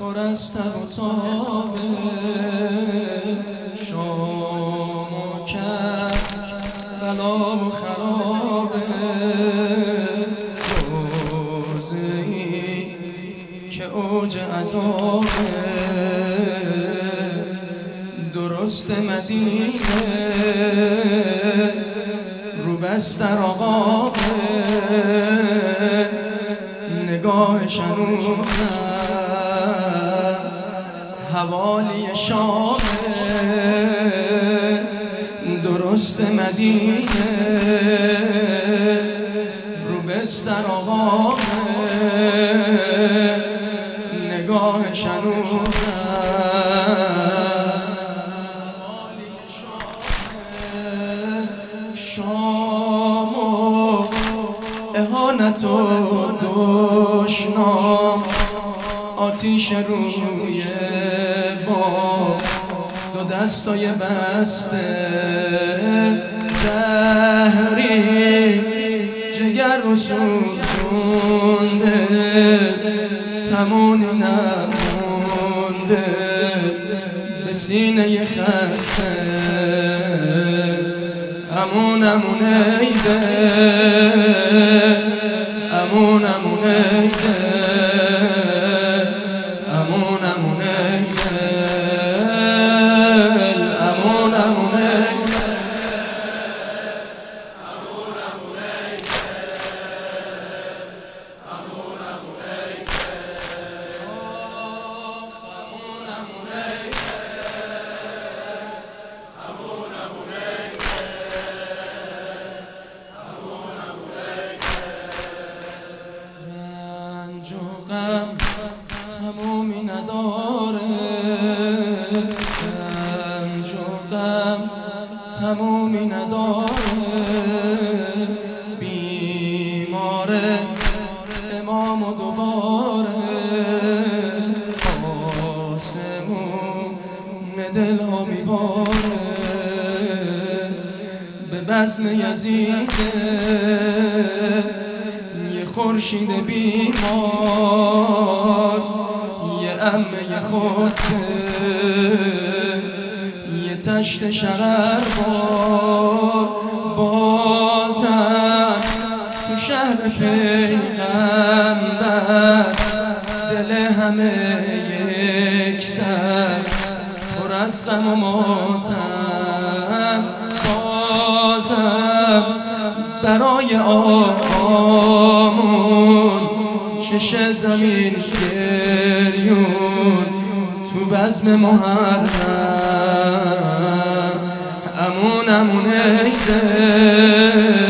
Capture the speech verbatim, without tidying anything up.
پر از تب و تاب شام و کربلا و خرابه روزه‌ای که اوج عذابه درست مدینه رو بستر آقابه نگاه شنودم حوالی شامه درست مدینه رو بستر آقابه نگاه شنودم حوالی شامه شام و اهانت و دشنام آتیش روی بام دو دستای بسته زهری جگر رو سوزونده تمونی نمونده به سینه خسته امون امون ایده امون امون ایده امون امون ایده امون امون ایده امون امون ایده امون امون ایده آخ امون امون ایده امون امون ایده امون امون ایده رنج و غم تمومی نداره رنج و غم تمومی نداره بیماره امام و دوباره آسمون دل ها میباره به بزم یزیده یه خورشید بیمار یه عمه خطبه یه تشت شرربار بازم تو شهر پیغمبر دل همه یک سر پر از غم و ماتم بازم برای آقامون شش زمین گریون تو بزم محرم امون امون ایده